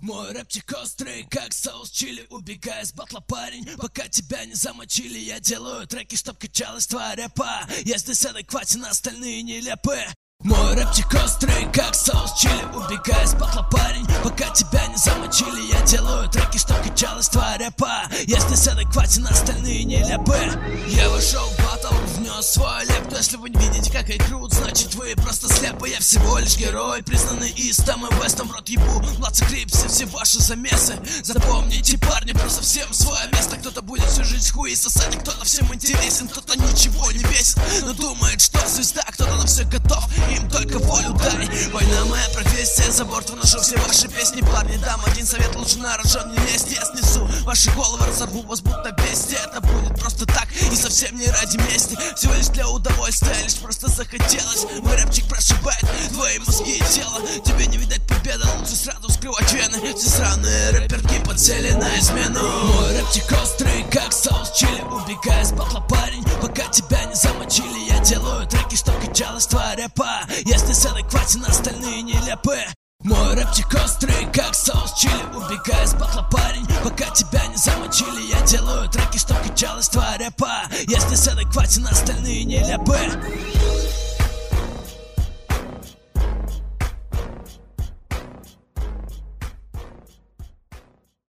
Мой рэпчик острый, как соус чили. Убегая с батла, парень, пока тебя не замочили. Я делаю треки, чтоб качалась твоя рэпа. Я здесь адекватен, остальные нелепые. Мой рэпчик острый, как соус чили. Убегая с батла, парень, пока тебя не замочили. Я делаю треки, чтоб качалась твоя рэпа. Я здесь адекватен, остальные нелепые. Я вошел в батл, внес свой лепту. Если вы не видите, как я крут, значит вы просто слепы. Я всего лишь герой, признанный истом и вестом. Рот ебу, младший крипси, все ваши замесы. Запомните, парни, просто всем свое место. Кто-то будет всю жизнь хуй сосать, кто-то всем интересен, кто-то ничего не весит, но думает, что звезда, кто-то на все готов. Им только волю дай. Война моя профессия, за борт выношу все ваши песни. Парни, дам один совет, лучше на рожон не лезть. Я снесу ваши головы, разорву вас будто бестия. Это будет просто так и совсем не ради мести. Всего лишь для удовольствия, лишь просто захотелось. Мой рэпчик прошибает твои мозги и тело. Тебе не видать победы, лучше сразу вскрывать вены. Все сраные рэперки подсели на измену. Мой рэпчик острый, как соус чили. Убегая с батла, парень, пока тебя не замочили. Я делаю треки, чтоб качалась твоя рэпа. Я здесь адекватен, остальные нелепые. Мой рэпчик острый, как соус чили. Убегая с батла, парень, пока тебя не замочили. Я делаю треки, чтоб качалась твоя рэпа. Я здесь адекватен, остальные нелепые.